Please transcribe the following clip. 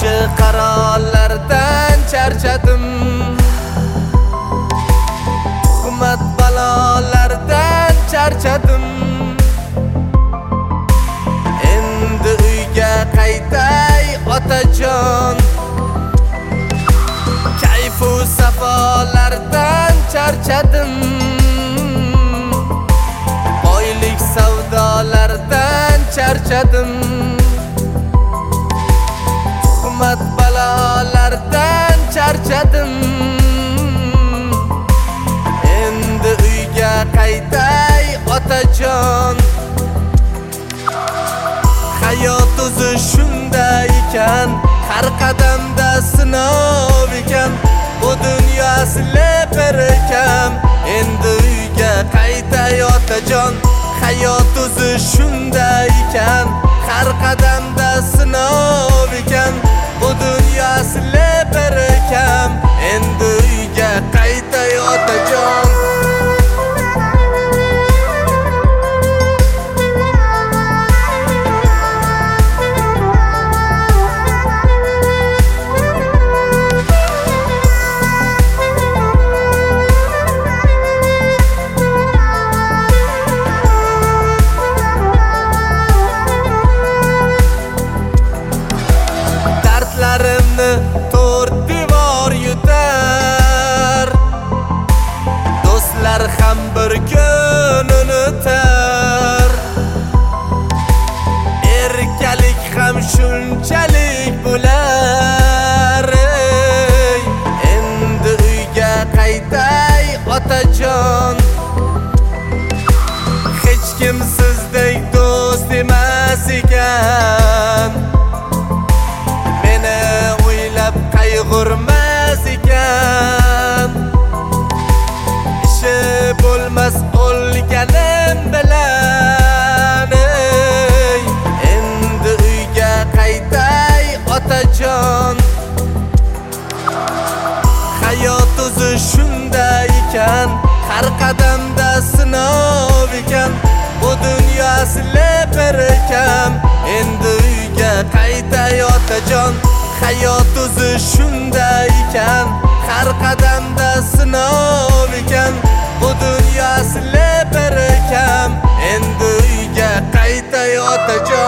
yaxshi qarorlardan charchadim, tuhmat balolardan charchadim. Endi uyga qaytay otajon, kayfu safolardan charchadim, boylik savdolardan charchadim, tuhmat balolardan charchadim. Endi uyga qaytay otajon, hayot o'zi shunday ekan, har qadamda sinov ekan, bu dunyo sileper ekan. Endi uyga qaytay otajon, hayot o'zi shunday ekan, har qadamda sinov ekan, bu dunyo sileper ekan. Endi uyga qaytay otajon. To'rt devor yutar, do'stlar ham bir kun unutar, erkalik ham shunchalik bo'lar. Endi uyga qaytay otajon, hech kim sizdek do'st emas ekan, qayg'urmas ekan, ishi bo'lmas o'lganim bilan. Endi uyga qaytay otajon, hayot o'zi shunday ekan, har qadamda sinov ekan, bu dunyo sileper ekan. Endi uyga qaytay otajon, hayot o'zi shunday ekan, har qadamda sinov ekan, bu dunyo sileper ekan. Endi uyga qaytay otajon.